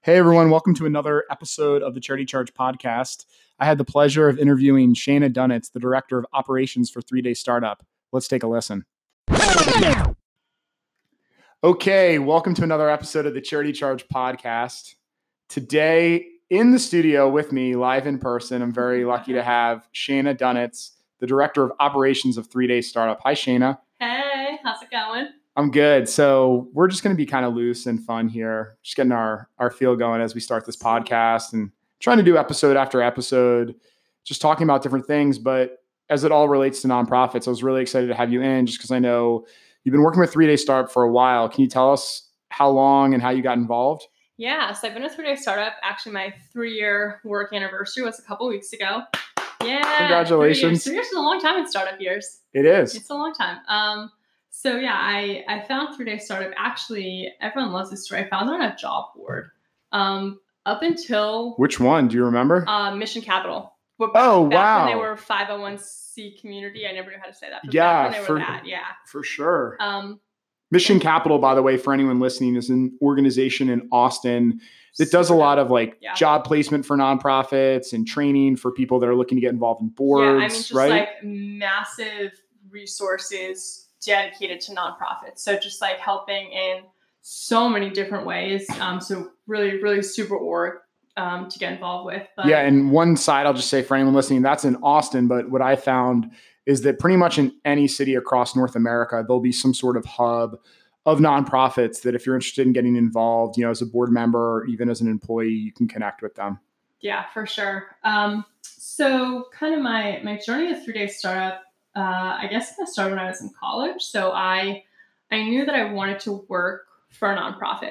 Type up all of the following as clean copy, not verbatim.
Hey everyone, welcome to another episode of the Charity Charge podcast. I had the pleasure of interviewing Shana Dunitz, the Director of Operations for 3 Day Startup. Let's take a listen. Okay, welcome to another episode of the Charity Charge podcast. Today in the studio with me, live in person, I'm very lucky to have Shana Dunitz, the Director of Operations of 3 Day Startup. Hi, Shana. Hey, how's it going? I'm good. So we're just going to be kind of loose and fun here, just getting our feel going as we start this podcast and trying to do episode after episode, just talking about different things. But as it all relates to nonprofits, I was really excited to have you in just because I know you've been working with 3 Day Startup for a while. Can you tell us how long and how you got involved? Yeah, so I've been with 3 Day Startup. Actually, my 3-year work anniversary was a couple weeks ago. Yeah. Congratulations. 3 years is a long time in startup years. It is. It's a long time. So yeah, I found 3 Day Startup. Actually, everyone loves this story. I found it on a job board. Up until... Which one? Do you remember? Mission Capital. Wow. Back when they were 501c community. I never knew how to say that. Yeah, for sure. Mission Capital, by the way, for anyone listening, is an organization in Austin that does a lot of job placement for nonprofits and training for people that are looking to get involved in boards. Yeah, I mean, just like massive resources dedicated to nonprofits. So just like helping in so many different ways. So really, really super org to get involved with. But yeah, and one side, I'll just say for anyone listening, that's in Austin. But what I found is that pretty much in any city across North America, there'll be some sort of hub of nonprofits that if you're interested in getting involved, as a board member or even as an employee, you can connect with them. Yeah, for sure. So kind of my journey with 3 Day Startup, I guess it started when I was in college. So I knew that I wanted to work for a nonprofit.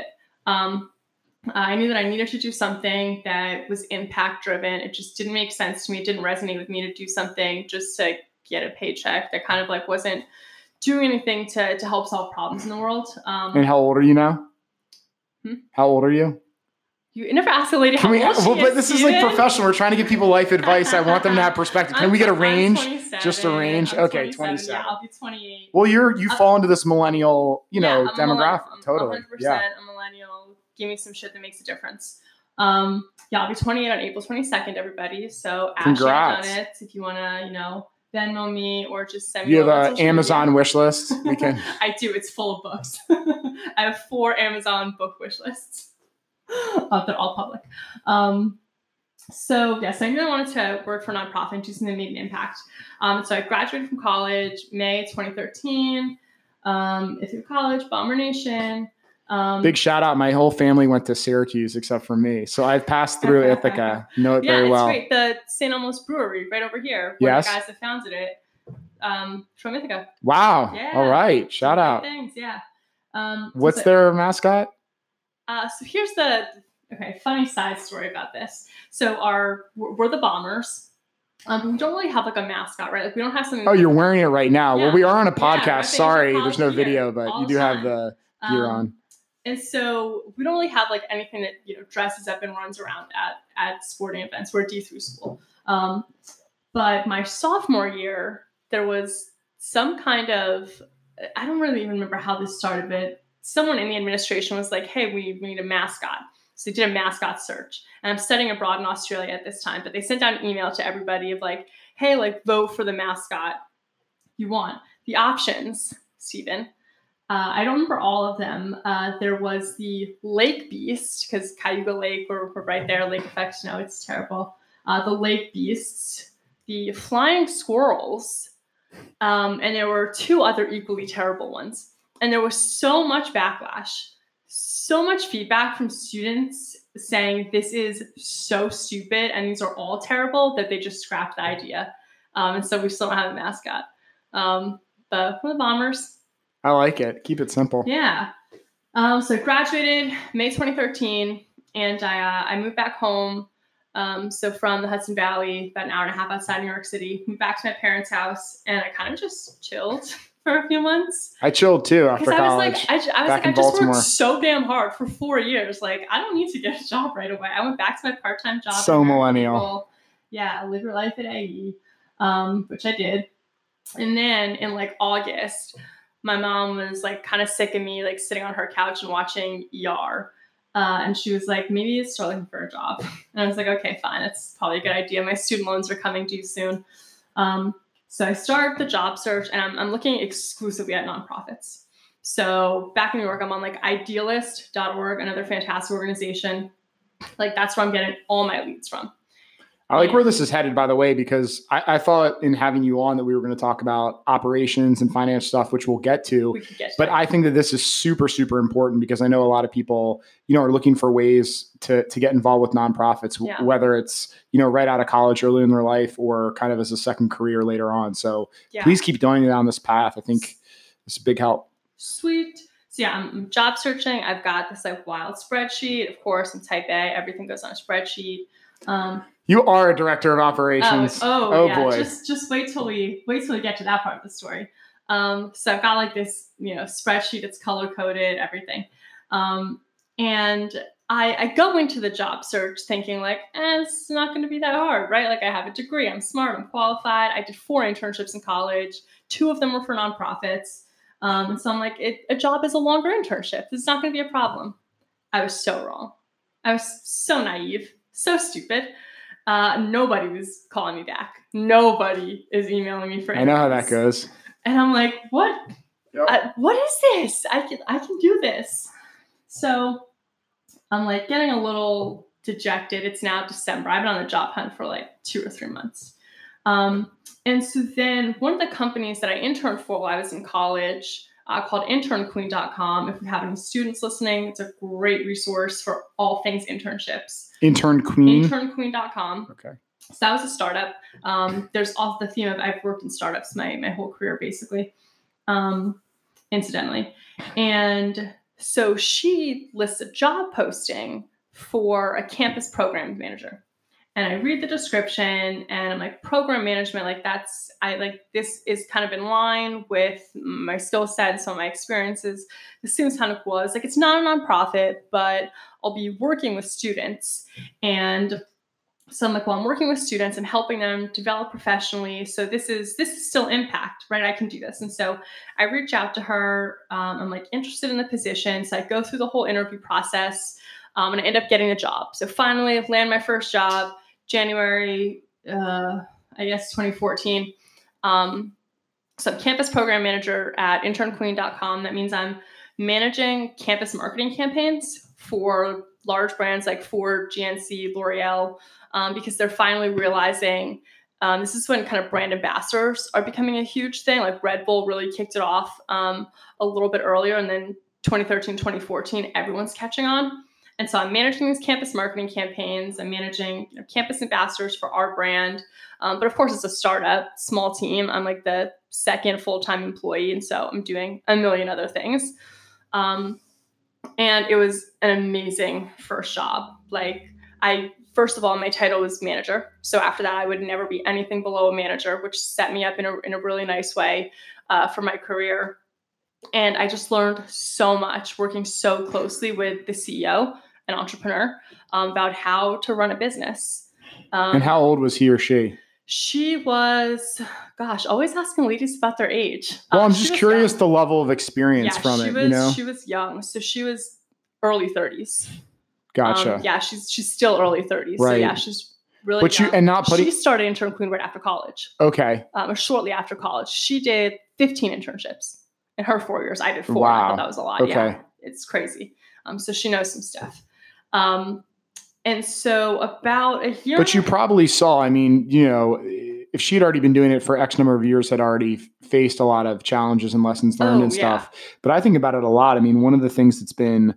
I knew that I needed to do something that was impact driven. It just didn't make sense to me. It didn't resonate with me to do something just to get a paycheck that kind of wasn't doing anything to help solve problems in the world. And how old are you now? How old are you? You never ask a lady how old she is, but this is professional. We're trying to give people life advice. I want them to have perspective. Can we get a range? Just a range? Okay, 27. Yeah, I'll be 28. Well, you fall into this millennial, demographic. Totally. 100% a millennial. Give me some shit that makes a difference. I'll be 28 on April 22nd, everybody. So congrats. Ashley Dunitz, if you want to, Venmo me or just send me. You have an Amazon wish list? We can. I do. It's full of books. I have 4 Amazon book wish lists. They're all public. So yes, I knew I wanted to work for a nonprofit and do something that made an impact. So I graduated from college, May 2013. Through college, Bomber Nation. Big shout out. My whole family went to Syracuse except for me. So I've passed through Ithaca. Know it very well. Yeah, it's great. The St. Elmo's Brewery right over here. One of the guys that founded it. From Ithaca. Wow. Yeah. All right. Shout out. Thanks. Yeah. What's their mascot? So here's funny side story about this. So we're the Bombers. We don't really have a mascot, right? We don't have something. Oh, you're wearing it right now. Yeah. Well, we are on a podcast. Yeah, sorry, there's no video, but you do have the gear on. And so we don't really have anything that dresses up and runs around at sporting events. We're a D3 school. But my sophomore year, there was some kind of, I don't really even remember how this started, but someone in the administration was like, hey, we need a mascot. So they did a mascot search. And I'm studying abroad in Australia at this time, but they sent out an email to everybody of hey, vote for the mascot you want. The options, Stephen, I don't remember all of them. There was the Lake Beast, because Cayuga Lake, we're right there, Lake Effect, it's terrible. The Lake Beasts, the Flying Squirrels, and there were 2 other equally terrible ones. And there was so much backlash, so much feedback from students saying this is so stupid and these are all terrible that they just scrapped the idea. And so we still don't have a mascot. But we're the Bombers. I like it. Keep it simple. Yeah. So I graduated May 2013 and I moved back home. So from the Hudson Valley, about an hour and a half outside New York City, moved back to my parents' house and I kind of just chilled for a few months. I chilled too after college. I just worked so damn hard for 4 years. I don't need to get a job right away. I went back to my part-time job. So millennial. Yeah, live your life at AE, which I did. And then in August, my mom was kind of sick of me sitting on her couch and watching ER. And she was like, maybe start looking for a job. And I was like, okay, fine. That's probably a good idea. My student loans are coming due soon. So I start the job search, and I'm looking exclusively at nonprofits. So back in New York, I'm on like idealist.org, another fantastic organization. Like that's where I'm getting all my leads from. I like where this is headed, by the way, because I thought in having you on that we were going to talk about operations and finance stuff, which we'll get to. But I think that this is super, super important because I know a lot of people, are looking for ways to get involved with nonprofits, whether it's, right out of college early in their life or kind of as a second career later on. So please keep going down this path. I think it's a big help. Sweet. So I'm job searching. I've got this like wild spreadsheet. Of course, in type A, everything goes on a spreadsheet. You are a director of operations. Oh yeah. Boy. Just wait till we get to that part of the story. So I've got like this, spreadsheet. It's color coded, everything. And I go into the job search thinking like, it's not going to be that hard, right? Like I have a degree, I'm smart, I'm qualified. I did 4 internships in college. 2 of them were for nonprofits. And so I'm like, a job is a longer internship. This is not going to be a problem. I was so wrong. I was so naive, so stupid. Nobody was calling me back. Nobody is emailing me for interviews. I know how that goes. And I'm like, what? Yep. What is this? I can do this. So I'm like getting a little dejected. It's now December. I've been on the job hunt for like 2 or 3 months. And so then one of the companies that I interned for while I was in college called internqueen.com. If we have any students listening, it's a great resource for all things internships. Intern Queen? Internqueen.com. Okay. So that was a startup. There's also the theme of I've worked in startups my whole career, basically, incidentally. And so she lists a job posting for a campus program manager. And I read the description and I'm like, program management, this is kind of in line with my skill set and some of my experiences. This seems kind of cool. It's like, it's not a nonprofit, but I'll be working with students. And so I'm like, well, I'm working with students and helping them develop professionally. So this is still impact, right? I can do this. And so I reach out to her. I'm like interested in the position. So I go through the whole interview process and I end up getting the job. So finally I land my first job. January, 2014. So I'm campus program manager at internqueen.com. That means I'm managing campus marketing campaigns for large brands like Ford, GNC, L'Oreal, because they're finally realizing this is when kind of brand ambassadors are becoming a huge thing. Like Red Bull really kicked it off a little bit earlier, and then 2013, 2014, everyone's catching on. And so I'm managing these campus marketing campaigns. I'm managing campus ambassadors for our brand. But of course, it's a startup, small team. I'm like the second full-time employee. And so I'm doing a million other things. And it was an amazing first job. First of all, my title was manager. So after that, I would never be anything below a manager, which set me up in a really nice way for my career. And I just learned so much working so closely with the CEO, an entrepreneur, about how to run a business. And how old was he or she? She was, always asking ladies about their age. Well, I'm just curious young. The level of experience from it, She was young. So she was early 30s. Gotcha. She's still early 30s. Right. So yeah, she's really young. She started Intern Queen right after college. Okay. Or shortly after college. She did 15 internships. In her 4 years, I did 4. Wow. I thought that was a lot. Okay. Yeah, it's crazy. So she knows some stuff. And so about a year. But you probably saw, if she'd already been doing it for X number of years, had already faced a lot of challenges and lessons learned and stuff. But I think about it a lot. One of the things that's been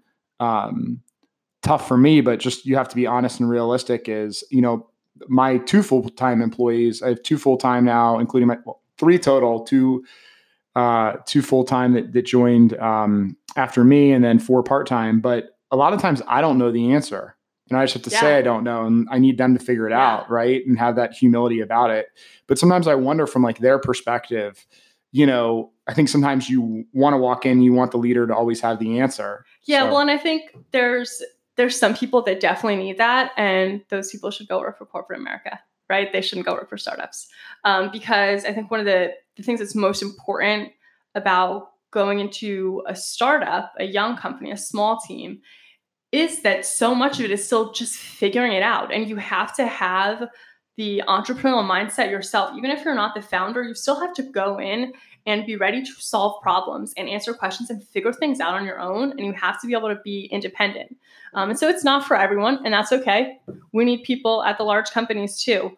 tough for me, but just you have to be honest and realistic is, my 2 full-time employees, I have 2 full-time now, including 3 total, 2 full-time that joined after me, and then 4 part-time. But a lot of times I don't know the answer, and I just have to say I don't know, and I need them to figure it out, right? And have that humility about it. But sometimes I wonder from their perspective, I think sometimes you want to walk in, you want the leader to always have the answer. Yeah, well, and I think there's some people that definitely need that, and those people should go work for corporate America, right? They shouldn't go work for startups. Because I think one of the things that's most important about going into a startup, a young company, a small team, is that so much of it is still just figuring it out. And you have to have the entrepreneurial mindset yourself. Even if you're not the founder, you still have to go in and be ready to solve problems and answer questions and figure things out on your own. And you have to be able to be independent. And so it's not for everyone, and that's okay. We need people at the large companies too.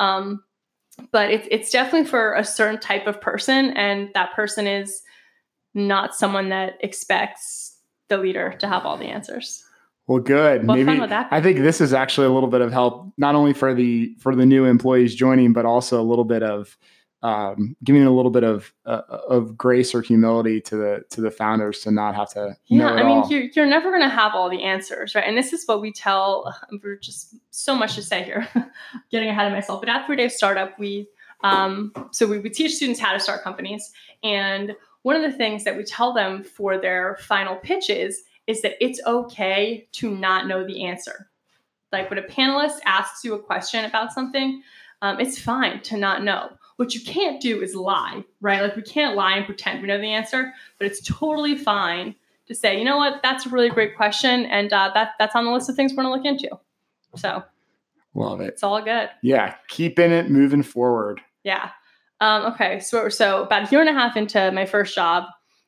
But it's definitely for a certain type of person, and that person is not someone that expects the leader to have all the ansers. Well, good. What Maybe fun would that be? I think this is actually a little bit of help, not only for the new employees joining, but also a little bit of giving a little bit of grace or humility to the founders to not have to know it all. You're never going to have all the answers, right? And this is what we tell. We're just so much to say here, getting ahead of myself. But at 3 Day Startup, we teach students how to start companies, and one of the things that we tell them for their final pitches is that it's okay to not know the answer. Like when a panelist asks you a question about something, it's fine to not know. What you can't do is lie, right? Like we can't lie and pretend we know the answer, but it's totally fine to say, you know what, that's a really great question. And that's on the list of things we're going to look into. So love it. It's all good. Yeah. Keeping it moving forward. Yeah. Okay. So about a year and a half into my first job,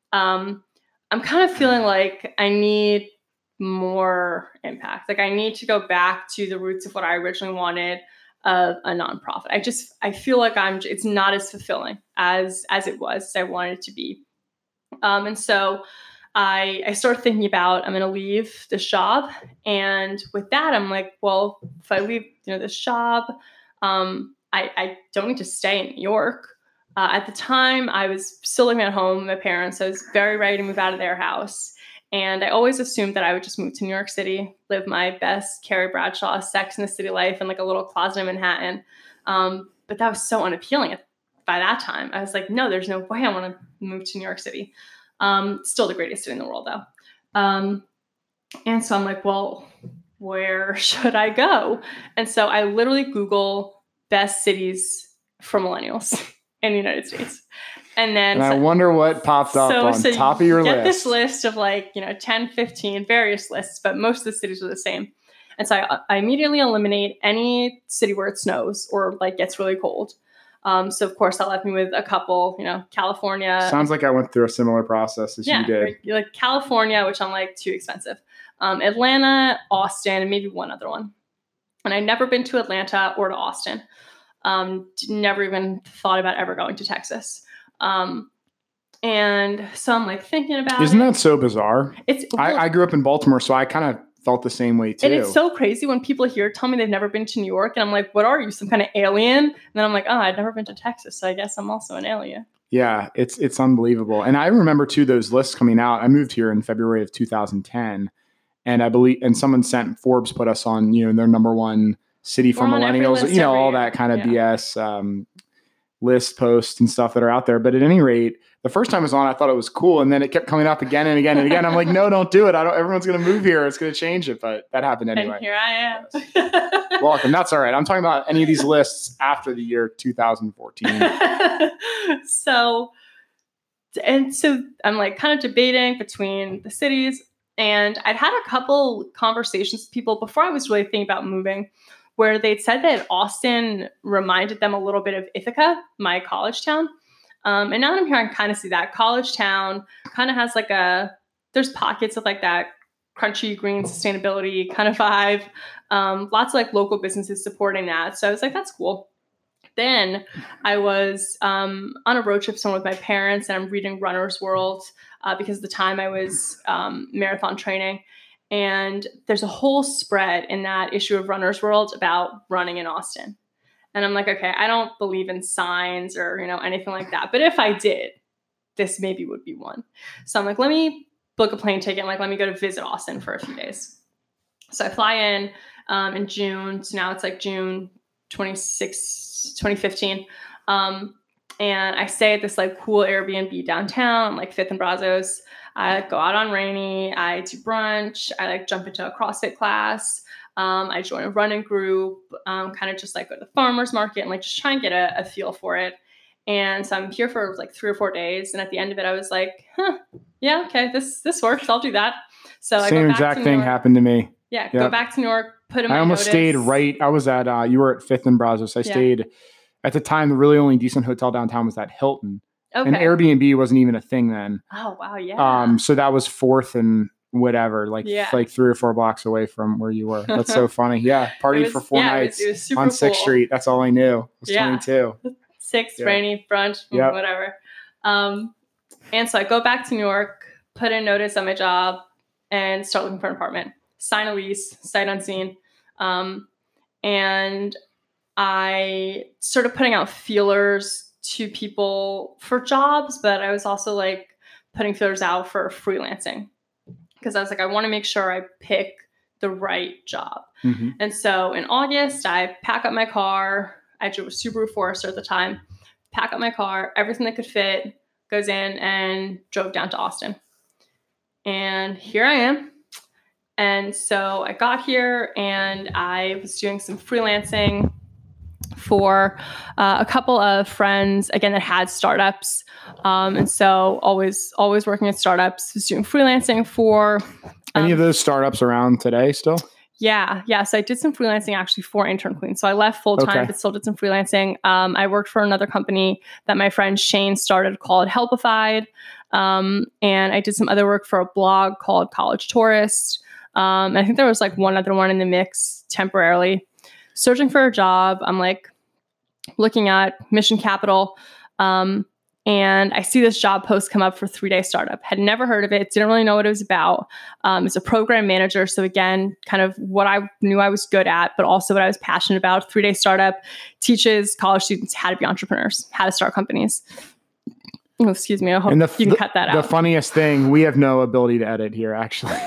I'm kind of feeling like I need more impact. Like I need to go back to the roots of what I originally wanted of a nonprofit. I feel like it's not as fulfilling as it was, as I wanted it to be. And so I started thinking about, I'm going to leave this job. And with that, I'm like, well, if I leave, this job, I don't need to stay in New York. At the time, I was still living at home with my parents. I was very ready to move out of their house. And I always assumed that I would just move to New York City, live my best Carrie Bradshaw Sex in the City life in like a little closet in Manhattan. But that was so unappealing by that time. I was like, no, there's no way I want to move to New York City. Still the greatest city in the world, though. And so I'm like, well, where should I go? And so I literally Google best cities for millennials in the United States. And I wonder what popped up on top of your list. Get this list of 10, 15, various lists, but most of the cities are the same. And so I immediately eliminate any city where it snows or gets really cold. So of course that left me with a couple, California. Sounds like I went through a similar process as you did. Like California, which I'm too expensive. Atlanta, Austin, and maybe one other one. And I'd never been to Atlanta or to Austin. Never even thought about ever going to Texas. And so I'm thinking about Isn't that so bizarre? I grew up in Baltimore, so I kind of felt the same way too. And it's so crazy when people here tell me they've never been to New York, and I'm like, what are you, some kind of alien? And then I'm like, oh, I've never been to Texas, so I guess I'm also an alien. Yeah, it's unbelievable. And I remember too those lists coming out. I moved here in February of 2010, and I believe, and someone sent Forbes put us on, their number one city for millennials, all that kind of BS list posts and stuff that are out there. But at any rate, the first time it was on, I thought it was cool. And then it kept coming up again and again and again. I'm like, no, don't do it. Everyone's going to move here. It's going to change it. But that happened anyway. And here I am. Welcome. That's all right. I'm talking about any of these lists after the year 2014. So I'm kind of debating between the cities, and I'd had a couple conversations with people before I was really thinking about moving, where they'd said that Austin reminded them a little bit of Ithaca, my college town. And now that I'm here, I can kind of see that. College town kind of has there's pockets of that crunchy, green sustainability kind of vibe. Lots of local businesses supporting that. So I was like, that's cool. Then I was on a road trip somewhere with my parents, and I'm reading Runner's World because at the time I was marathon training. And there's a whole spread in that issue of Runner's World about running in Austin. And I'm like, okay, I don't believe in signs or, anything like that. But if I did, this maybe would be one. So I'm like, let me book a plane ticket and let me go to visit Austin for a few days. So I fly in June. So now it's June 26, 2015. And I stay at this cool Airbnb downtown, 5th and Brazos. I go out on Rainy. I do brunch. I jump into a CrossFit class. I join a running group, kind of just go to the farmer's market and just try and get a feel for it. And so I'm here for 3 or 4 days. And at the end of it, I was like, yeah, okay, this works. I'll do that. So I Same go back exact to thing New York. happened to me. Yeah, go back to New York, put in my I almost notice. stayed right. I was at, you were at 5th and Brazos. I stayed at the time, the really only decent hotel downtown was that Hilton. Okay. And Airbnb wasn't even a thing then. Oh, wow. Yeah. So that was 4th and whatever, like 3 or 4 blocks away from where you were. That's so funny. Yeah. Partied for 4 nights it was super on 6th cool. Street. That's all I knew. I was 22. 6th, rainy, brunch, whatever. And so I go back to New York, put in notice on my job, and start looking for an apartment. Sign a lease, sight unseen. And I started putting out feelers to people for jobs, but I was also like putting feelers out for freelancing because I was like, I want to make sure I pick the right job. Mm-hmm. And so in August, I pack up my car. I drove a Subaru Forester at the time. Pack up my car, everything that could fit goes in, and drove down to Austin. And here I am. And so I got here and I was doing some freelancing for a couple of friends, again, that had startups. And so always working at startups, was doing freelancing for... Any of those startups around today still? Yeah. So I did some freelancing actually for Intern Queen. So I left full-time, but still did some freelancing. I worked for another company that my friend Shane started called Helpified. And I did some other work for a blog called College Tourist. And I think there was like one other one in the mix temporarily. Searching for a job, I'm like looking at Mission Capital. And I see this job post come up for 3-day startup. Had never heard of it. Didn't really know what it was about. It's a program manager. So again, kind of what I knew I was good at, but also what I was passionate about. 3-day startup teaches college students how to be entrepreneurs, how to start companies. Oh, excuse me. I hope you can cut that out. The funniest thing, we have no ability to edit here, actually.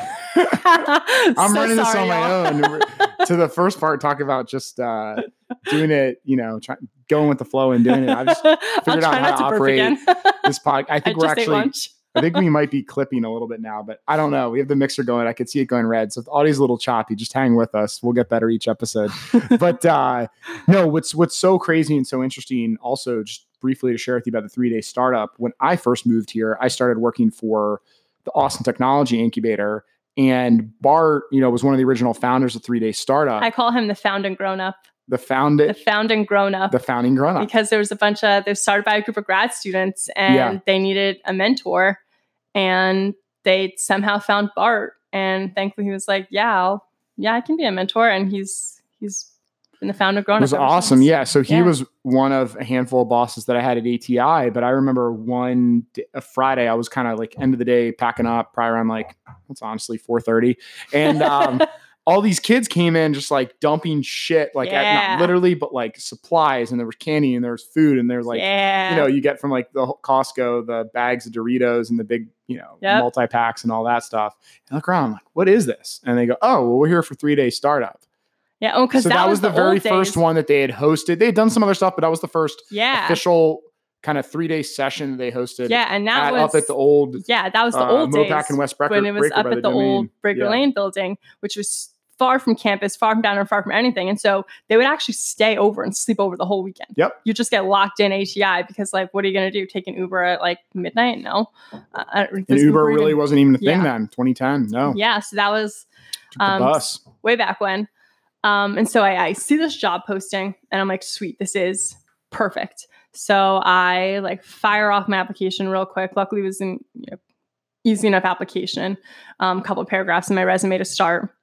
I'm running this on my own. To the first part, talk about just doing it, going with the flow and doing it. I've just figured out how to operate this podcast. I think we might be clipping a little bit now, but I don't know. We have the mixer going. I could see it going red. So if the audio's a little choppy, just hang with us. We'll get better each episode. But no, what's so crazy and so interesting also, just briefly to share with you about the 3-day startup. When I first moved here, I started working for the Austin Technology Incubator. And Bart, was one of the original founders of 3-day startup. I call him the founding grown-up. The founding grown-up. Because there was they started by a group of grad students and they needed a mentor. And they somehow found Bart. And thankfully he was like, I can be a mentor. And he's been the founder of grown-up. It was awesome. Yeah. So he was one of a handful of bosses that I had at ATI. But I remember a Friday, I was kind of like end of the day packing up, probably around it's honestly 4:30. And all these kids came in just like dumping shit, not literally, but like supplies, and there was candy and there was food, and there's you get from like the Costco, the bags of Doritos and the big, multi-packs and all that stuff. And I look around, I'm like, what is this? And they go, oh, well, we're here for 3-day startup. Yeah. Because that was the very first one that they had hosted. They had done some other stuff, but that was the first official kind of 3-day session that they hosted. Yeah, and that was up at the old. Yeah, that was the old days Mopac and West Breaker, when it was up at the old Breaker Lane building, which was far from campus, far from downtown, far from anything. And so they would actually stay over and sleep over the whole weekend. Yep. You just get locked in ATI because what are you going to do? Take an Uber at midnight? No. And Uber really wasn't even a thing then, 2010. No. Yeah. So that was the bus. Way back when. And so I see this job posting and I'm like, sweet, this is perfect. So I fire off my application real quick. Luckily it was an easy enough application, a couple of paragraphs in my resume to start.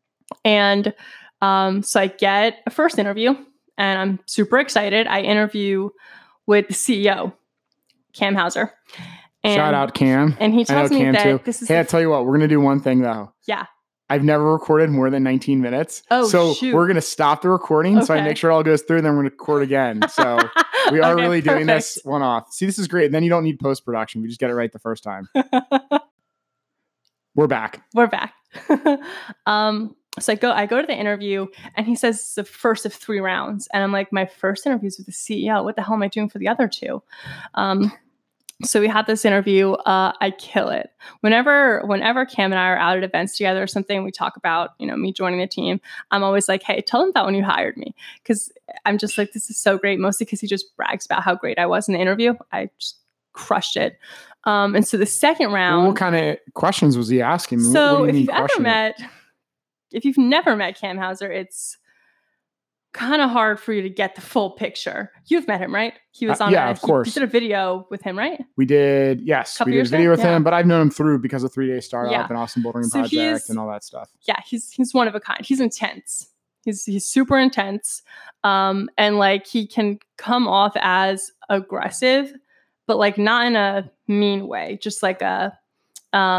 And so I get a first interview and I'm super excited. I interview with the CEO, Cam Hauser. Shout out Cam. And he tells me that this is... Hey, I tell you what, we're going to do one thing though. Yeah. I've never recorded more than 19 minutes. Oh, so shoot. We're going to stop the recording. So I make sure it all goes through and then we're going to record again. So we are really doing this one off. See, this is great. And then you don't need post-production. We just get it right the first time. We're back. So I go to the interview and he says it's the first of 3 rounds. And I'm like, my first interview is with the CEO. What the hell am I doing for the other 2? So we had this interview. I kill it. Whenever Cam and I are out at events together or something, we talk about, me joining the team. I'm always like, hey, tell them that when you hired me. Because I'm just like, this is so great. Mostly because he just brags about how great I was in the interview. I just crushed it. And so the second round. Well, what kind of questions was he asking? So if you've never met Cam Hauser, it's kind of hard for you to get the full picture. You've met him, right? He was on. Of course. You did a video with him, right? We did. Yes, we did a video with him, but I've known him through because of 3 Day Startup and Awesome Bouldering Project and all that stuff. Yeah, he's one of a kind. He's intense. He's super intense, and like he can come off as aggressive, but like not in a mean way. Just like a I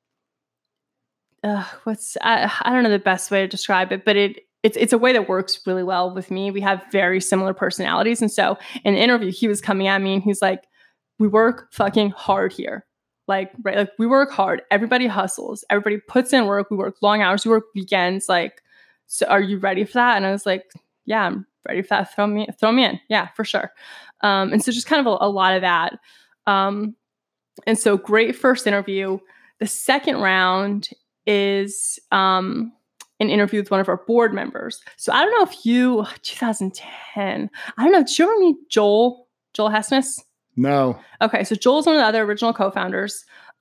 don't know the best way to describe it, but it's a way that works really well with me. We have very similar personalities. And so in the interview, he was coming at me and he's like, we work fucking hard here. Like, right. Like we work hard. Everybody hustles. Everybody puts in work. We work long hours. We work weekends. Like, so are you ready for that? And I was like, yeah, I'm ready for that. Throw me in. Yeah, for sure. And so just kind of a lot of that. And so great first interview. The second round is, an interview with one of our board members. So I don't know if 2010, I don't know. Did you ever meet Joel Hessness? No. Okay. So Joel's one of the other original co-founders.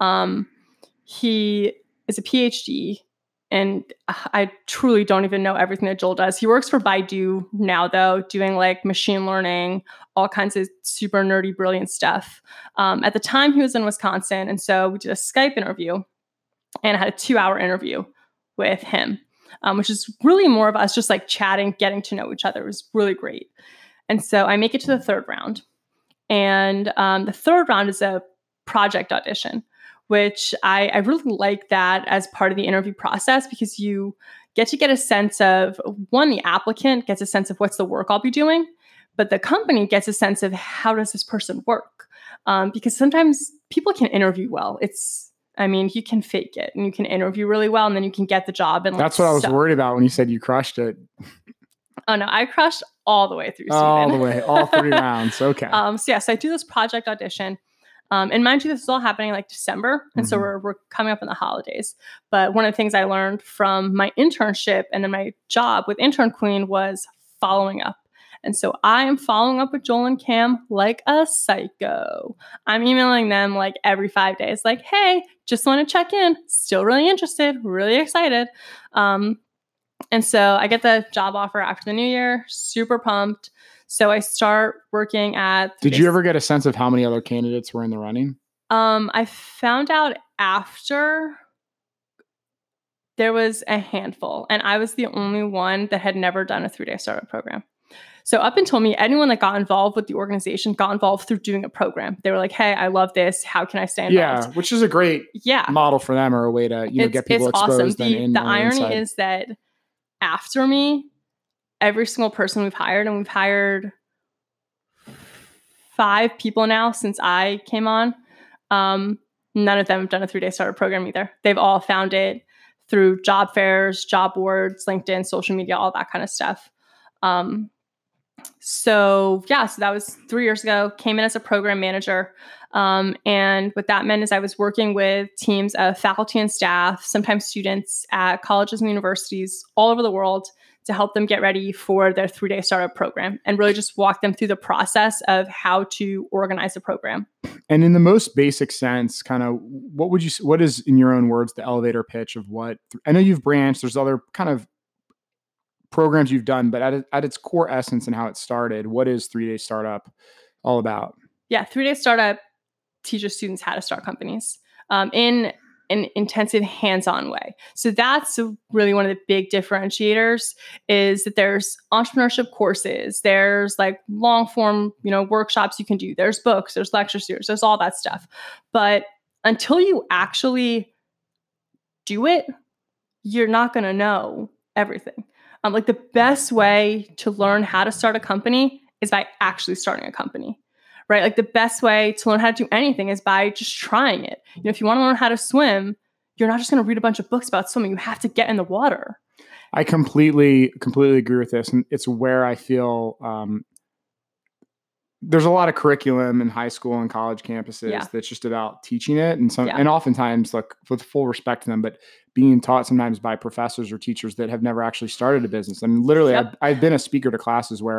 He is a PhD and I truly don't even know everything that Joel does. He works for Baidu now though, doing like machine learning, all kinds of super nerdy, brilliant stuff. At the time he was in Wisconsin. And so we did a Skype interview and I had a 2-hour interview with him. Which is really more of us just like chatting, getting to know each other. It was really great. And so I make it to the third round. And the third round is a project audition, which I really like that as part of the interview process because you get to get a sense of, one, the applicant gets a sense of what's the work I'll be doing, but the company gets a sense of how does this person work? Because sometimes people can interview well. You can fake it and you can interview really well and then you can get the job. And that's what I was worried about when you said you crushed it. Oh no, I crushed all the way through. All the way, all 3 rounds. Okay. So I do this project audition. And mind you, this is all happening like December. And so we're coming up in the holidays. But one of the things I learned from my internship and then my job with Intern Queen was following up. And so I am following up with Joel and Cam like a psycho. I'm emailing them like every 5 days, like, hey, just want to check in. Still really interested, really excited. And so I get the job offer after the new year, super pumped. So I start working at... Did you ever get a sense of how many other candidates were in the running? I found out after there was a handful, and I was the only one that had never done a 3-day startup program. So up until me, anyone that got involved with the organization got involved through doing a program. They were like, hey, I love this. How can I stay involved? Yeah, which is a great model for them or a way to get people exposed. Awesome. The irony is that after me, every single person we've hired, and we've hired 5 people now since I came on, none of them have done a 3-day startup program either. They've all found it through job fairs, job boards, LinkedIn, social media, all that kind of stuff. So that was 3 years ago, came in as a program manager. And what that meant is I was working with teams of faculty and staff, sometimes students at colleges and universities all over the world to help them get ready for their 3-day startup program and really just walk them through the process of how to organize a program. And in the most basic sense, kind of what is in your own words, the elevator pitch of what, I know you've branched, there's other kind of programs you've done, but at its core essence and how it started, what is 3-day startup all about? Yeah, 3-day startup teaches students how to start companies in an intensive hands-on way. So that's really one of the big differentiators is that there's entrepreneurship courses, there's like long form, workshops you can do, there's books, there's lecture series, there's all that stuff. But until you actually do it, you're not going to know everything. Like the best way to learn how to start a company is by actually starting a company, right? Like the best way to learn how to do anything is by just trying it. If you want to learn how to swim, you're not just going to read a bunch of books about swimming. You have to get in the water. I completely agree with this. And it's where I feel there's a lot of curriculum in high school and college campuses that's just about teaching it. And oftentimes, like with full respect to them, but being taught sometimes by professors or teachers that have never actually started a business. I mean, literally, I've been a speaker to classes where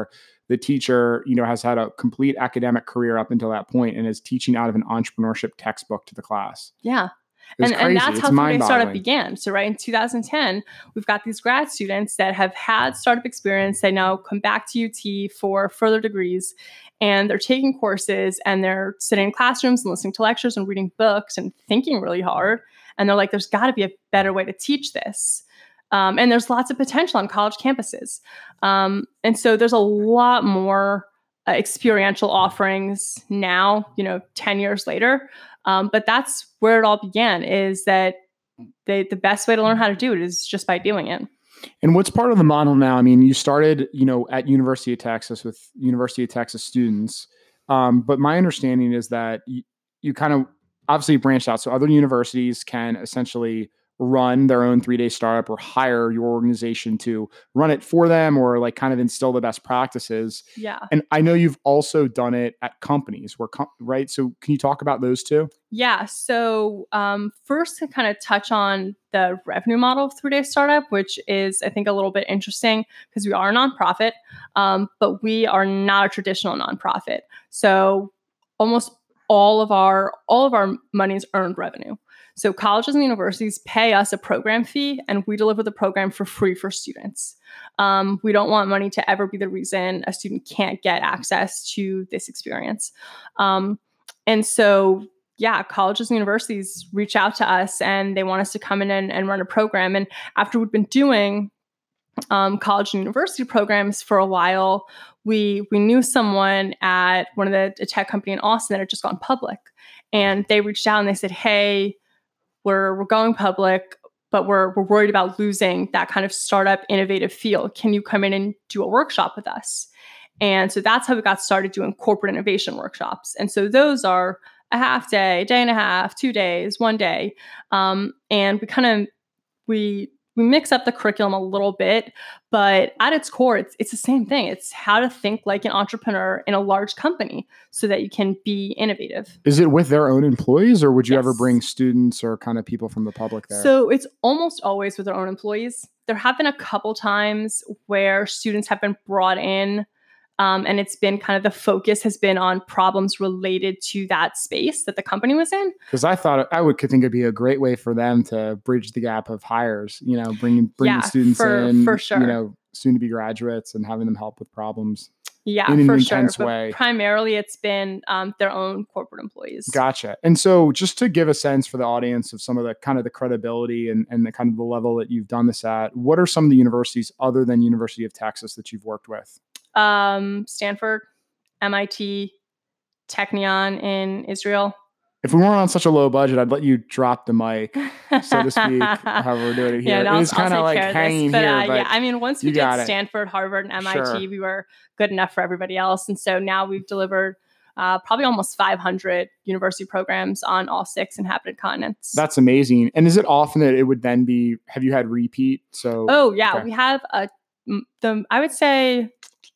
the teacher, has had a complete academic career up until that point and is teaching out of an entrepreneurship textbook to the class. Yeah. It's crazy. And that's it's how 3-Day Startup mind-boggling. began. So in 2010, we've got these grad students that have had startup experience. They now come back to UT for further degrees, and they're taking courses and they're sitting in classrooms and listening to lectures and reading books and thinking really hard. And they're like, there's got to be a better way to teach this. And there's lots of potential on college campuses. And so there's a lot more experiential offerings now, 10 years later. But that's where it all began, is that the best way to learn how to do it is just by doing it. And what's part of the model now? I mean, you started, at University of Texas with University of Texas students. But my understanding is that you kind of obviously branched out. So other universities can essentially run their own 3-day startup or hire your organization to run it for them, or like kind of instill the best practices. Yeah. And I know you've also done it at companies right? So can you talk about those two? Yeah. So first to kind of touch on the revenue model of 3-Day Startup, which is, I think, a little bit interesting because we are a nonprofit, but we are not a traditional nonprofit. So almost all of our money is earned revenue. So colleges and universities pay us a program fee, and we deliver the program for free for students. We don't want money to ever be the reason a student can't get access to this experience. And so, colleges and universities reach out to us and they want us to come in and run a program. And after we've been doing college and university programs for a while, we knew someone at one of a tech company in Austin that had just gone public. And they reached out and they said, hey, we're going public, but we're worried about losing that kind of startup innovative feel. Can you come in and do a workshop with us? And so that's how we got started doing corporate innovation workshops. And so those are a half day, day and a half, 2 days, 1 day. And we mix up the curriculum a little bit, but at its core, it's the same thing. It's how to think like an entrepreneur in a large company so that you can be innovative. Is it with their own employees, or would you Yes. ever bring students or kind of people from the public there? So it's almost always with their own employees. There have been a couple times where students have been brought in, and it's been kind of the focus has been on problems related to that space that the company was in. Because I would think it'd be a great way for them to bridge the gap of hires, bringing students in, for sure. soon to be graduates, and having them help with problems. Yeah, in an for intense sure. way. But primarily, it's been their own corporate employees. Gotcha. And so, just to give a sense for the audience of some of the kind of the credibility and the kind of the level that you've done this at, what are some of the universities other than University of Texas that you've worked with? Stanford, MIT, Technion in Israel. If we weren't on such a low budget, I'd let you drop the mic, so to speak, however we're doing it here. Yeah, it is kind of like hanging here. But I mean, once we did Stanford, Harvard, and MIT, we were good enough for everybody else. And so now we've delivered probably almost 500 university programs on all 6 inhabited continents. That's amazing. And is it often that it would then be, have you had repeat? So, oh, yeah, okay. We have I would say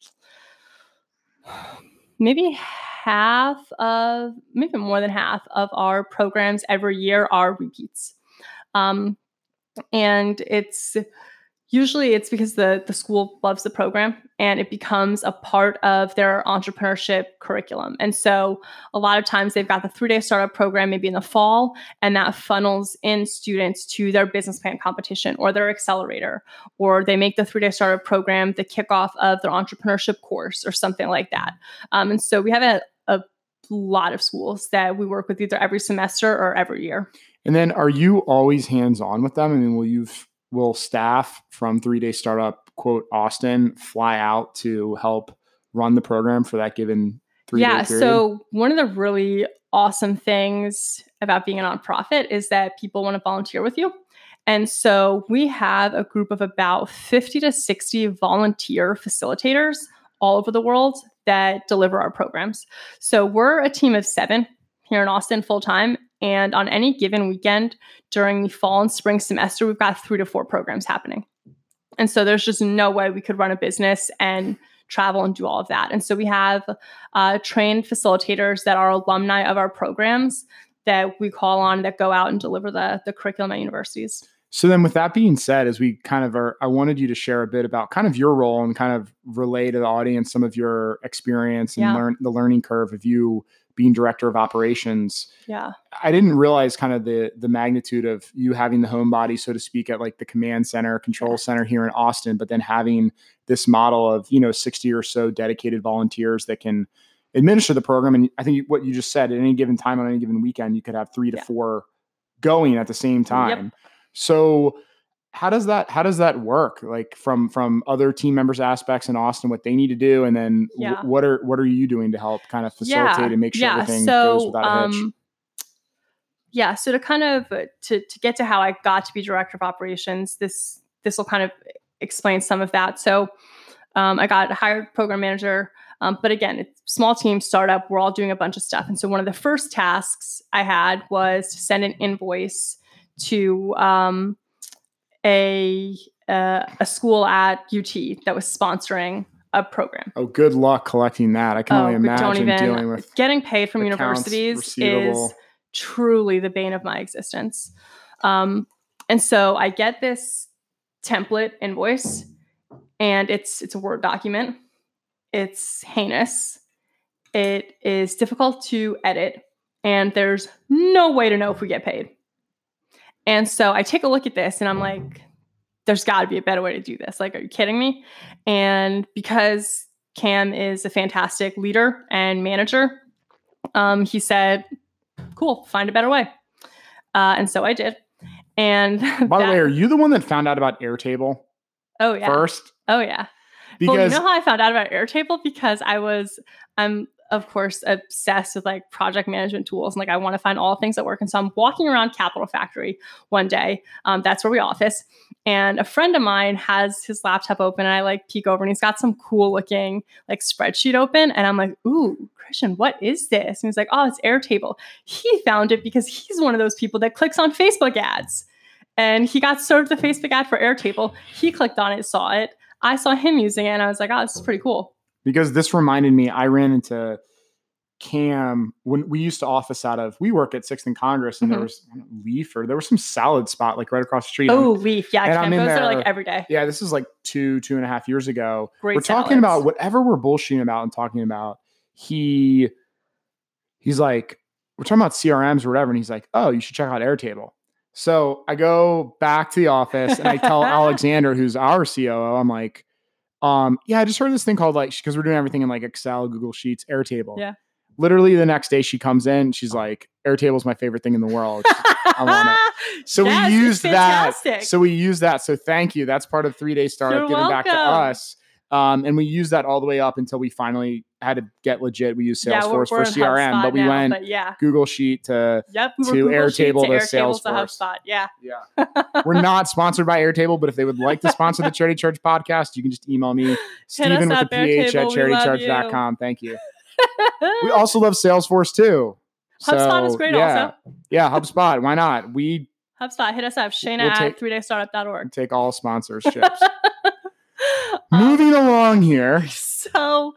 maybe more than half of our programs every year are repeats. And it's because the school loves the program and it becomes a part of their entrepreneurship curriculum. And so a lot of times they've got the 3-day startup program maybe in the fall, and that funnels in students to their business plan competition or their accelerator, or they make the 3-day startup program the kickoff of their entrepreneurship course or something like that. And so we have a lot of schools that we work with either every semester or every year. And then are you always hands-on with them? I mean, will staff from 3-day startup, quote, Austin, fly out to help run the program for that given 3-day period? So one of the really awesome things about being a nonprofit is that people want to volunteer with you. And so we have a group of about 50 to 60 volunteer facilitators all over the world that deliver our programs. So we're a team of 7 here in Austin full-time. And on any given weekend during the fall and spring semester, we've got 3 to 4 programs happening. And so there's just no way we could run a business and travel and do all of that. And so we have trained facilitators that are alumni of our programs that we call on that go out and deliver the curriculum at universities. So then with that being said, as we kind of I wanted you to share a bit about kind of your role and kind of relay to the audience some of your experience and the learning curve of you being director of operations. Yeah. I didn't realize kind of the magnitude of you having the homebody, so to speak, at like the command center, control center here in Austin, but then having this model of, 60 or so dedicated volunteers that can administer the program. And I think what you just said, at any given time on any given weekend, you could have 3 to 4 going at the same time. Yep. So how does that work? Like from other team members' aspects in Austin, what they need to do, and then what are you doing to help kind of facilitate and make sure everything goes without a hitch? Yeah. So to kind of to get to how I got to be director of operations, this will kind of explain some of that. So I got hired program manager, but again, it's small team startup. We're all doing a bunch of stuff, and so one of the first tasks I had was to send an invoice to a school at UT that was sponsoring a program. Oh, good luck collecting that. I can only imagine dealing with getting paid from universities is truly the bane of my existence. And so I get this template invoice, and it's a Word document. It's heinous. It is difficult to edit, and there's no way to know if we get paid. And so I take a look at this and I'm like, there's got to be a better way to do this. Like, are you kidding me? And because Cam is a fantastic leader and manager, he said, cool, find a better way. And so I did. And by the way, are you the one that found out about Airtable? Oh, yeah. First? Oh, yeah. Because well, you know how I found out about Airtable? Because I'm of course obsessed with like project management tools, and like I want to find all things that work. And so I'm walking around Capital Factory one day. That's where we office. And a friend of mine has his laptop open, and I like peek over, and he's got some cool looking like spreadsheet open. And I'm like, ooh, Christian, what is this? And he's like, oh, it's Airtable. He found it because he's one of those people that clicks on Facebook ads. And he got served the Facebook ad for Airtable. He clicked on it, saw it. I saw him using it, and I was like, oh, this is pretty cool. Because this reminded me, I ran into Cam when we used to office we work at 6th and Congress, and there was Leaf, or there was some salad spot like right across the street. Oh, Leaf. Yeah, Cam goes there like every day. Yeah, this is like 2.5 years ago. Great We're salads. talking about whatever we're bullshitting about and talking about. He's like, we're talking about CRMs or whatever, and he's like, oh, you should check out Airtable. So I go back to the office and I tell Alexander, who's our COO, I'm like, yeah, I just heard this thing called like, because we're doing everything in like Excel, Google Sheets, Airtable. Yeah. Literally the next day she comes in, she's like, Airtable is my favorite thing in the world. I'm on it. So we used that. So thank you. That's part of 3-Day Startup giving back to us. And we used that all the way up until we finally had to get legit. We used Salesforce for CRM, but we went Google Sheet to Airtable to Salesforce. To HubSpot. Yeah. We're not sponsored by Airtable, but if they would like to sponsor the Charity Charge podcast, you can just email me, Steven with a PH at charitycharge.com. Thank you. We also love Salesforce too. HubSpot is great also. Yeah, HubSpot. Why not? HubSpot, hit us up. Shayna at 3daystartup.org. Take all sponsorships. Moving along here. So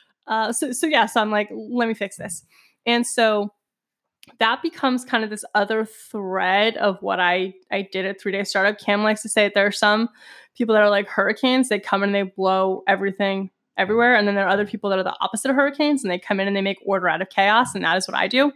I'm like, let me fix this. And so that becomes kind of this other thread of what I did at 3-Day Startup. Cam likes to say that there are some people that are like hurricanes. They come in and they blow everything everywhere. And then there are other people that are the opposite of hurricanes, and they come in and they make order out of chaos. And that is what I do.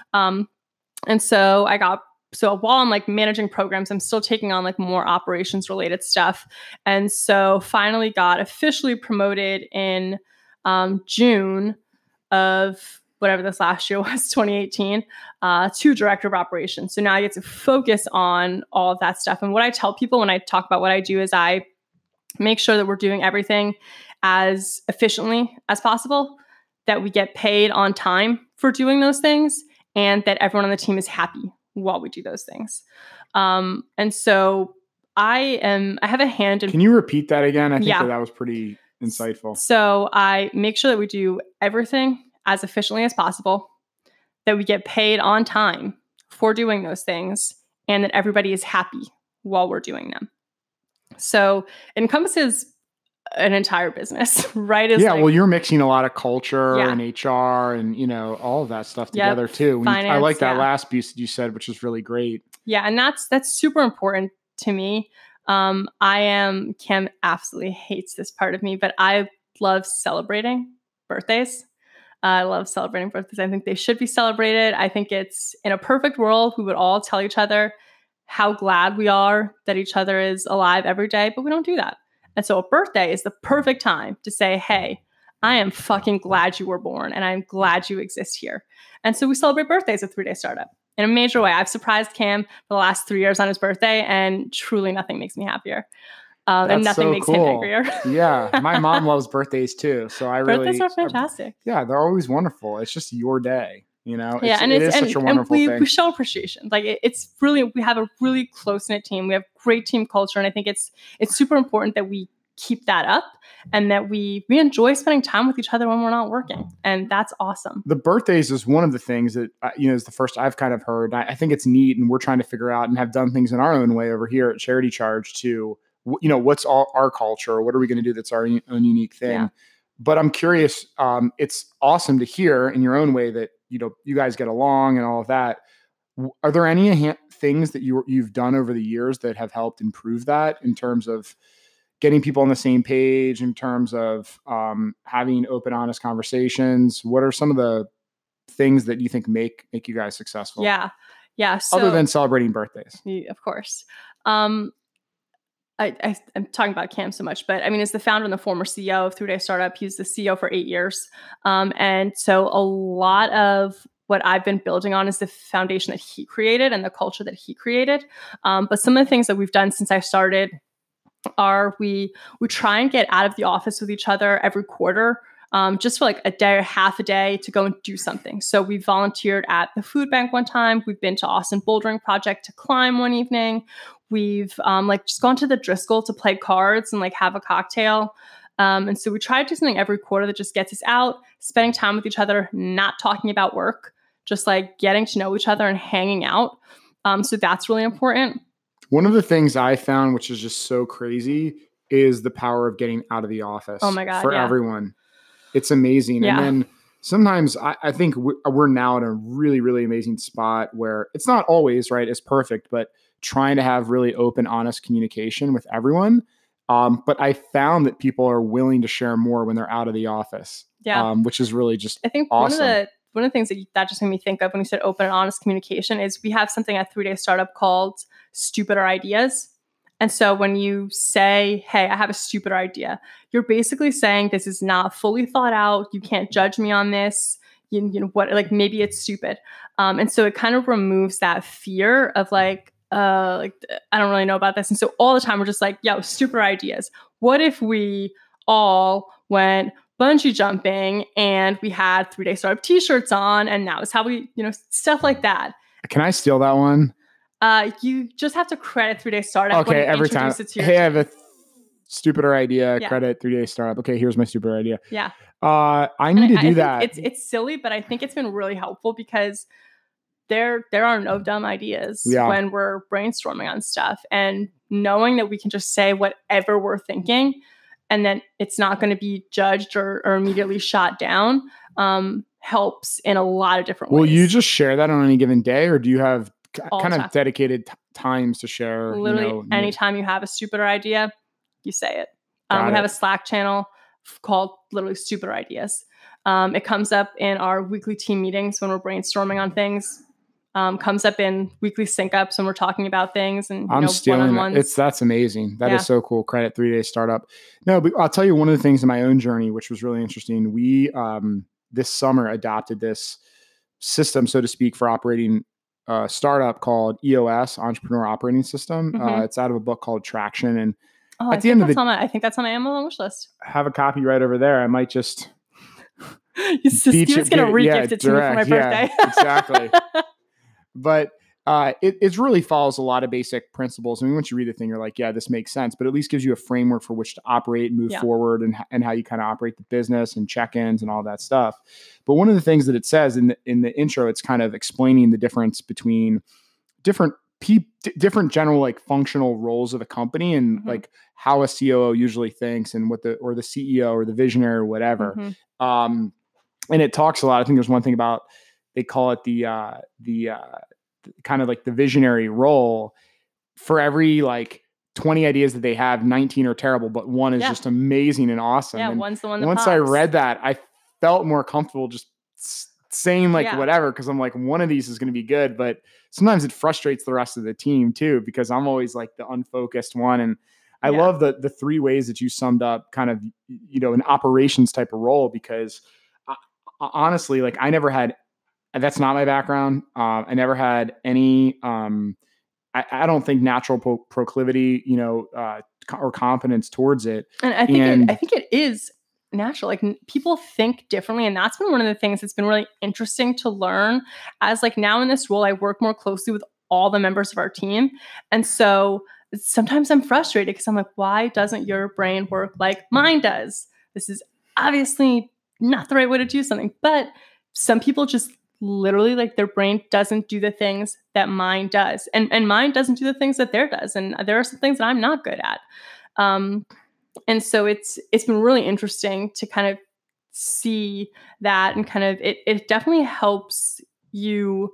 And so while I'm like managing programs, I'm still taking on like more operations related stuff. And so finally got officially promoted in June of whatever this last year was, 2018, to director of operations. So now I get to focus on all of that stuff. And what I tell people when I talk about what I do is I make sure that we're doing everything as efficiently as possible, that we get paid on time for doing those things, and that everyone on the team is happy while we do those things. And so I have a hand in... Can you repeat that again? I think that was pretty insightful. So I make sure that we do everything as efficiently as possible, that we get paid on time for doing those things, and that everybody is happy while we're doing them. So it encompasses an entire business, right? Well, you're mixing a lot of culture and HR and, all of that stuff together too. Finance, I like that last piece that you said, which is really great. Yeah. And that's super important to me. Kim absolutely hates this part of me, but I love celebrating birthdays. I love celebrating birthdays. I think they should be celebrated. I think it's in a perfect world, we would all tell each other how glad we are that each other is alive every day, but we don't do that. And so a birthday is the perfect time to say, hey, I am fucking glad you were born and I'm glad you exist here. And so we celebrate birthdays at 3 Day Startup in a major way. I've surprised Cam for the last 3 years on his birthday, and truly nothing makes me happier. And nothing makes him angrier. Yeah. My mom loves birthdays too. So Birthdays are fantastic. Yeah. They're always wonderful. It's just your day, you know? Yeah. It is such a wonderful thing. We show appreciation. Like it's really, we have a really close knit team. We have great team culture. And I think it's super important that we keep that up and that we enjoy spending time with each other when we're not working. And that's awesome. The birthdays is one of the things that, is the first I've kind of heard. I think it's neat, and we're trying to figure out and have done things in our own way over here at Charity Charge to, what's our culture? What are we going to do that's our own unique thing? Yeah. But I'm curious, it's awesome to hear in your own way that, you guys get along and all of that. Are there any things that you've done over the years that have helped improve that in terms of getting people on the same page, in terms of having open, honest conversations? What are some of the things that you think make you guys successful? Yeah. So, other than celebrating birthdays. Of course. I'm talking about Cam so much, but I mean, as the founder and the former CEO of 3 Day Startup, he's the CEO for 8 years. And so a lot of what I've been building on is the foundation that he created and the culture that he created. But some of the things that we've done since I started are we try and get out of the office with each other every quarter, just for like a day or half a day to go and do something. So we volunteered at the food bank one time. We've been to Austin Bouldering Project to climb one evening. We've just gone to the Driscoll to play cards and like have a cocktail. And so we try to do something every quarter that just gets us out, spending time with each other, not talking about work, just like getting to know each other and hanging out. So that's really important. One of the things I found, which is just so crazy, is the power of getting out of the office. Oh my God, for everyone. It's amazing. Yeah. And then sometimes I think we're now in a really, really amazing spot where it's not always right, it's perfect, but trying to have really open, honest communication with everyone. But I found that people are willing to share more when they're out of the office. Yeah. Which is really just I think awesome. One of the things that just made me think of when you said open and honest communication is we have something at 3 Day Startup called Stupider Ideas. And so when you say, hey, I have a stupid idea, you're basically saying this is not fully thought out. You can't judge me on this. You know what, like maybe it's stupid. And so it kind of removes that fear of like I don't really know about this. And so all the time we're just like, yo, stupid ideas. What if we all went bungee jumping and we had 3 Day Startup t-shirts on and that was how we, stuff like that. Can I steal that one? You just have to credit 3 Day Startup. Okay, every time. Hey, I have a stupider idea. Yeah. Credit 3 Day Startup. Okay, here's my stupider idea. Yeah. I need to do that. It's silly, but I think it's been really helpful because there are no dumb ideas when we're brainstorming on stuff, and knowing that we can just say whatever we're thinking and then it's not going to be judged or immediately shot down helps in a lot of different ways. Will you just share that on any given day, or do you have kind of dedicated times to share? Literally anytime you have a stupider idea, you say it. We have a Slack channel called literally Stupider Ideas. It comes up in our weekly team meetings when we're brainstorming on things. Comes up in weekly sync ups when we're talking about things, and I'm stealing it. That's amazing. That is so cool. Credit 3 Day Startup. No, but I'll tell you one of the things in my own journey, which was really interesting. We this summer adopted this system, so to speak, for operating a startup called EOS, Entrepreneur Operating System. Mm-hmm. It's out of a book called Traction, and at the end of I think that's on my Amazon wish list. I have a copy right over there. I might just. Steve's going to re-gift it to me for my birthday. Yeah, exactly. But it really follows a lot of basic principles. I mean, once you read the thing, you're like, yeah, this makes sense, but at least gives you a framework for which to operate and move forward, and how you kind of operate the business and check-ins and all that stuff. But one of the things that it says in the intro, it's kind of explaining the difference between different general like functional roles of a company, and mm-hmm. like how a COO usually thinks, and what the CEO or the visionary or whatever. Mm-hmm. And it talks a lot. I think there's one thing about, they call it the kind of like the visionary role. for every like 20 ideas that they have, 19 are terrible, but one is just amazing and awesome. Yeah, and one's the one that once pops. I read that, I felt more comfortable just saying like whatever, because I'm like, one of these is going to be good. But sometimes it frustrates the rest of the team too, because I'm always like the unfocused one. And I love the three ways that you summed up kind of, an operations type of role, because honestly, like I never had, that's not my background. I never had any, I don't think natural proclivity, or competence towards it. And I think it is natural. Like people think differently. And that's been one of the things that's been really interesting to learn, as like now in this role, I work more closely with all the members of our team. And so sometimes I'm frustrated because I'm like, why doesn't your brain work like mine does? This is obviously not the right way to do something. But some people just literally, like, their brain doesn't do the things that mine does. And mine doesn't do the things that theirs does. And there are some things that I'm not good at. And so it's been really interesting to kind of see that, and kind of it definitely helps you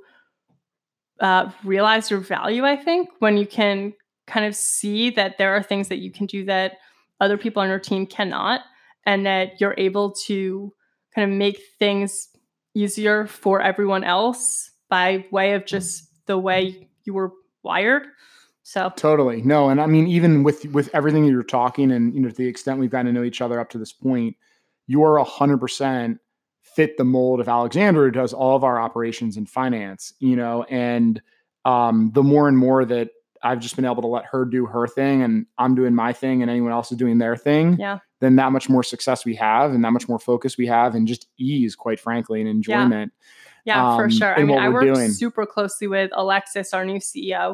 realize your value, I think, when you can kind of see that there are things that you can do that other people on your team cannot, and that you're able to kind of make things easier for everyone else by way of just the way you were wired. So totally. No. And I mean, even with everything that you're talking, and, to the extent we've gotten to know each other up to this point, you're 100% fit the mold of Alexandra, who does all of our operations and finance, and the more and more that I've just been able to let her do her thing and I'm doing my thing and anyone else is doing their thing, then that much more success we have, and that much more focus we have, and just ease, quite frankly, and enjoyment. Yeah, for sure. I mean, I work super closely with Alexis, our new CEO.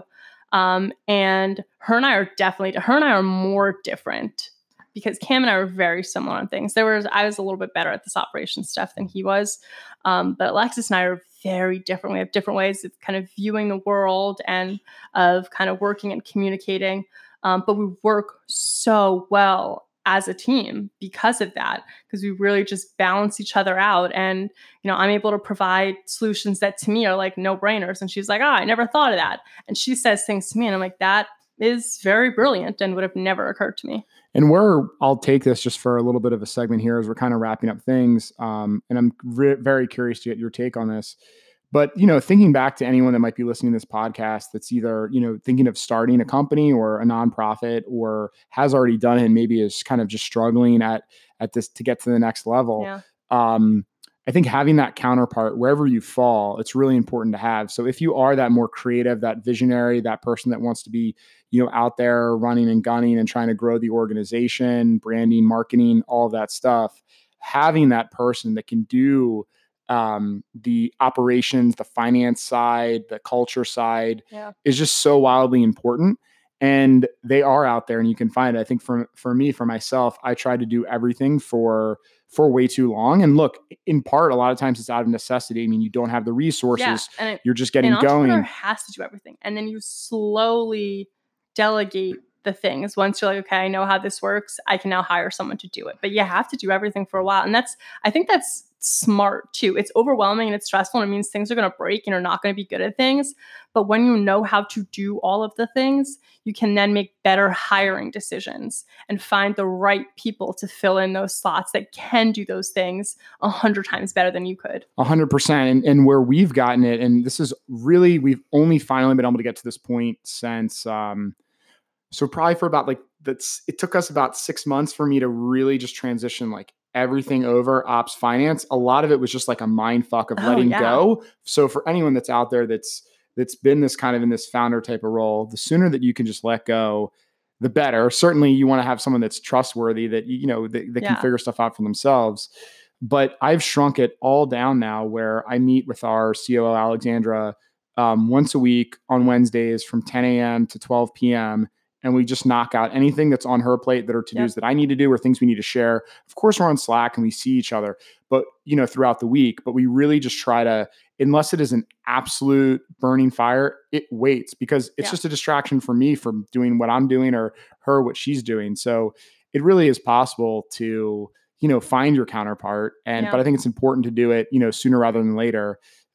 And her and I are more different, because Cam and I are very similar on things. I was a little bit better at this operations stuff than he was. But Alexis and I are very different. We have different ways of kind of viewing the world and of kind of working and communicating. But we work so well as a team because of that, because we really just balance each other out. And, I'm able to provide solutions that to me are like no brainers. And she's like, I never thought of that. And she says things to me and I'm like, that is very brilliant and would have never occurred to me. And I'll take this just for a little bit of a segment here as we're kind of wrapping up things. And I'm very curious to get your take on this. But, thinking back to anyone that might be listening to this podcast that's either, thinking of starting a company or a nonprofit, or has already done it and maybe is kind of just struggling at this to get to the next level. Yeah. I think having that counterpart wherever you fall, it's really important to have. So if you are that more creative, that visionary, that person that wants to be, out there running and gunning and trying to grow the organization, branding, marketing, all of that stuff, having that person that can do the operations, the finance side, the culture side is just so wildly important. And they are out there and you can find it. I think for me, for myself, I try to do everything for way too long. And look, in part, a lot of times it's out of necessity. I mean, you don't have the resources. Yeah, you're just getting an going. Entrepreneur has to do everything. And then you slowly delegate the things. Once you're like, okay, I know how this works, I can now hire someone to do it. But you have to do everything for a while. And I think that's smart too. It's overwhelming and it's stressful, and it means things are going to break and you're not going to be good at things. But when you know how to do all of the things, you can then make better hiring decisions and find the right people to fill in those slots that can do those things 100 times better than you could. 100%. And where we've gotten it, and this is really, we've only finally been able to get to this point since, so probably for about it took us about 6 months for me to really just transition like everything over ops finance. A lot of it was just like a mind fuck of letting go. So for anyone that's out there that's been this kind of in this founder type of role, the sooner that you can just let go, the better. Certainly you want to have someone that's trustworthy, that, that can figure stuff out for themselves. But I've shrunk it all down now, where I meet with our COO, Alexandra, once a week on Wednesdays from 10 a.m. to 12 p.m. And we just knock out anything that's on her plate that are to-dos that I need to do or things we need to share. Of course, we're on Slack and we see each other, but throughout the week. But we really just try to, unless it is an absolute burning fire, it waits, because it's just a distraction for me from doing what I'm doing, or her what she's doing. So it really is possible to, find your counterpart. And but I think it's important to do it, sooner rather than later.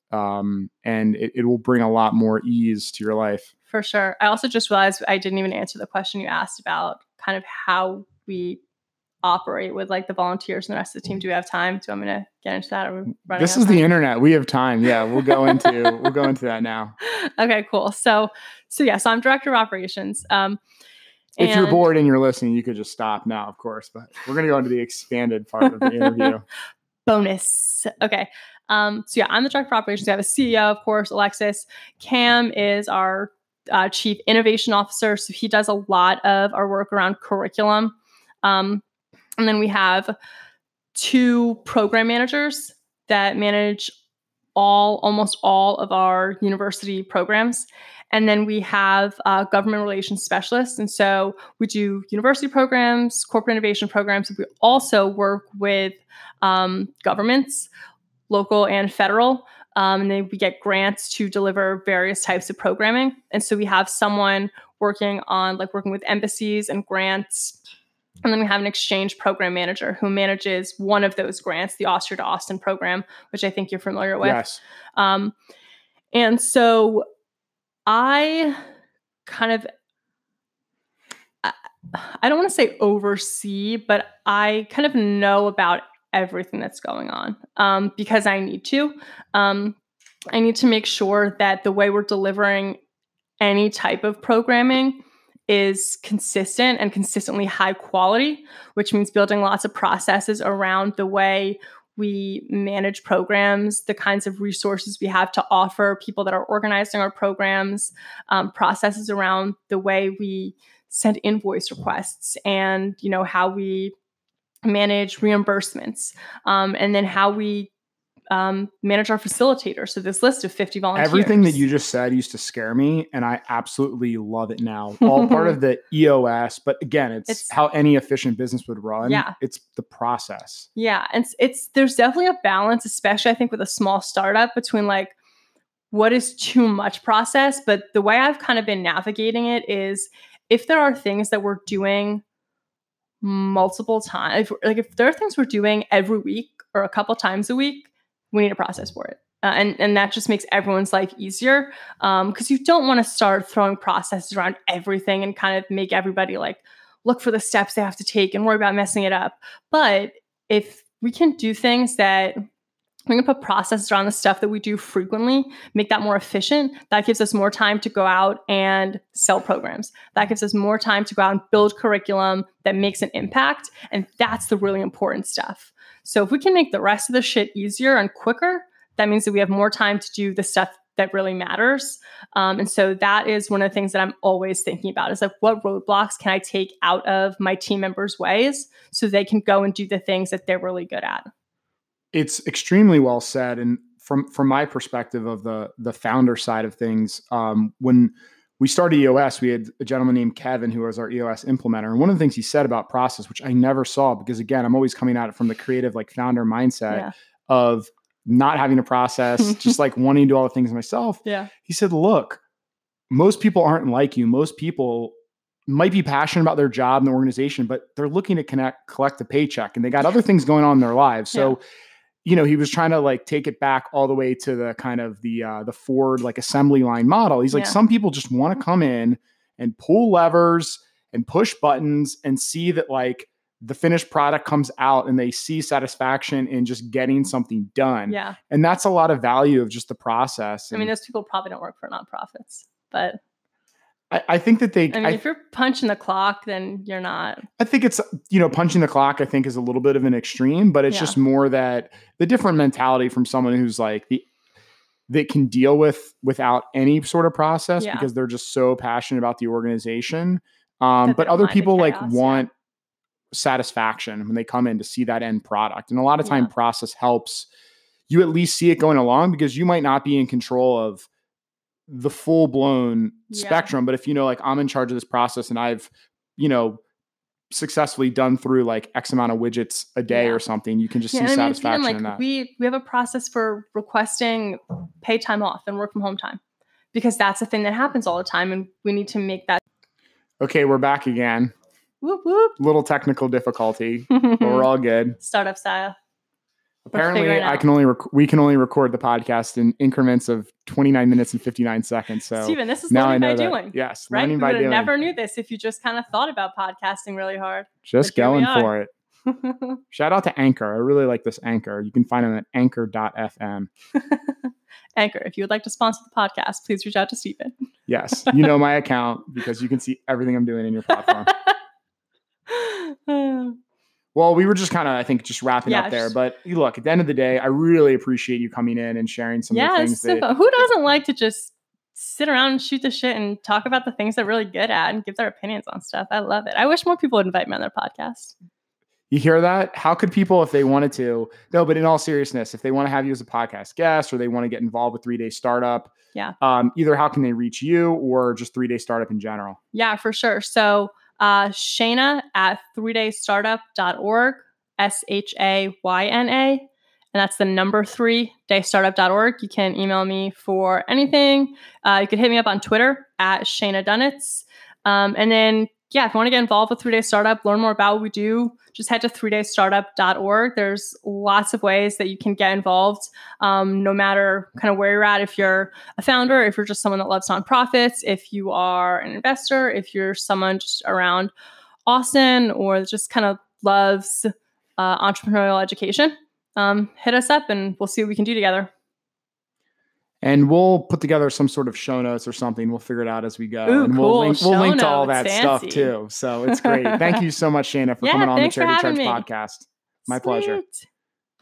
and it will bring a lot more ease to your life. For sure. I also just realized I didn't even answer the question you asked about kind of how we operate with like the volunteers and the rest of the team. Do we have time? Do you want me to get into that? This is the internet. We have time. Yeah, we'll go into that now. Okay, cool. So I'm director of operations. If you're bored and you're listening, you could just stop now, of course. But we're going to go into the expanded part of the interview. Bonus. Okay. I'm the director of operations. I have a CEO, of course, Alexis. Cam is our chief innovation officer. So he does a lot of our work around curriculum. And then we have 2 program managers that manage almost all of our university programs. And then we have government relations specialists. And so we do university programs, corporate innovation programs. We also work with governments, local and federal. And then we get grants to deliver various types of programming. And so we have someone working with embassies and grants. And then we have an exchange program manager who manages one of those grants, the Austria to Austin program, which I think you're familiar with. Yes. And so I don't want to say oversee, but I kind of know about everything that's going on because I need to. I need to make sure that the way we're delivering any type of programming is consistent and consistently high quality, which means building lots of processes around the way we manage programs, the kinds of resources we have to offer people that are organizing our programs, processes around the way we send invoice requests and, how we manage reimbursements, and then how we manage our facilitators. So this list of 50 volunteers. Everything that you just said used to scare me, and I absolutely love it now. All part of the EOS, but again, it's how any efficient business would run. Yeah. It's the process. Yeah. And there's definitely a balance, especially I think with a small startup, between like what is too much process. But the way I've kind of been navigating it is if there are things that we're doing multiple times, if there are things we're doing every week or a couple times a week, we need a process for it. And that just makes everyone's life easier because you don't want to start throwing processes around everything and kind of make everybody like look for the steps they have to take and worry about messing it up. But if we can do things that we can put processes around the stuff that we do frequently, make that more efficient, that gives us more time to go out and sell programs. That gives us more time to go out and build curriculum that makes an impact. And that's the really important stuff. So if we can make the rest of the shit easier and quicker, that means that we have more time to do the stuff that really matters. And so that is one of the things that I'm always thinking about is like, what roadblocks can I take out of my team members' ways so they can go and do the things that they're really good at? It's extremely well said. And from my perspective of the founder side of things, when we started EOS, we had a gentleman named Kevin who was our EOS implementer. And one of the things he said about process, which I never saw, because again, I'm always coming at it from the creative, like founder mindset of not having a process, just like wanting to do all the things myself. Yeah. He said, look, most people aren't like you. Most people might be passionate about their job and the organization, but they're looking to collect a paycheck and they got other things going on in their lives. So, he was trying to like take it back all the way to the kind of the Ford like assembly line model. He's like, some people just want to come in and pull levers and push buttons and see that like the finished product comes out and they see satisfaction in just getting something done. Yeah. And that's a lot of value of just the process. I mean, those people probably don't work for nonprofits, but I think that if you're punching the clock, then you're not. I think it's, punching the clock, I think is a little bit of an extreme, but it's just more that the different mentality from someone who's like that can deal without any sort of process because they're just so passionate about the organization. But other people want satisfaction when they come in to see that end product. And a lot of time process helps you at least see it going along because you might not be in control of the full blown spectrum. But if like I'm in charge of this process and I've, successfully done through like X amount of widgets a day or something, you can just see satisfaction in that. We have a process for requesting pay time off and work from home time because that's a thing that happens all the time. And we need to make that. Okay. We're back again. Whoop, whoop. Little technical difficulty, but we're all good. Startup style. Apparently, figuring I out. can we can only record the podcast in increments of 29 minutes and 59 seconds. So Steven, this is now I learning know by that. doing. Yes, Right? learning We by would have doing. never knew this if you just kind of thought about podcasting really hard. Just But here we going are. for it. Shout out to Anchor. I really like this Anchor. You can find them at anchor.fm. Anchor, if you would like to sponsor the podcast, please reach out to Steven. Yes, you know my account because you can see everything I'm doing in your platform. Well, we were just kind of, I think, just wrapping up there. But look, at the end of the day, I really appreciate you coming in and sharing some of the things. Who doesn't like to just sit around and shoot the shit and talk about the things they're really good at and give their opinions on stuff? I love it. I wish more people would invite me on their podcast. You hear that? How could people, if they wanted to, no, but in all seriousness, if they want to have you as a podcast guest or they want to get involved with 3-Day Startup, either how can they reach you or just 3-Day Startup in general? Yeah, for sure. So Shayna at 3daystartup.org, SHAYNA, and that's the number 3daystartup.org. You can email me for anything. You could hit me up on Twitter at Shayna Dunitz. And then, if you want to get involved with 3-Day Startup, learn more about what we do, just head to 3daystartup.org. There's lots of ways that you can get involved, no matter kind of where you're at. If you're a founder, if you're just someone that loves nonprofits, if you are an investor, if you're someone just around Austin or just kind of loves entrepreneurial education, hit us up and we'll see what we can do together. And we'll put together some sort of show notes or something. We'll figure it out as we go. Ooh, and cool. we'll link to all that Fancy stuff too. So it's great. Thank you so much, Shayna, for coming on the Charity Charge podcast. My pleasure.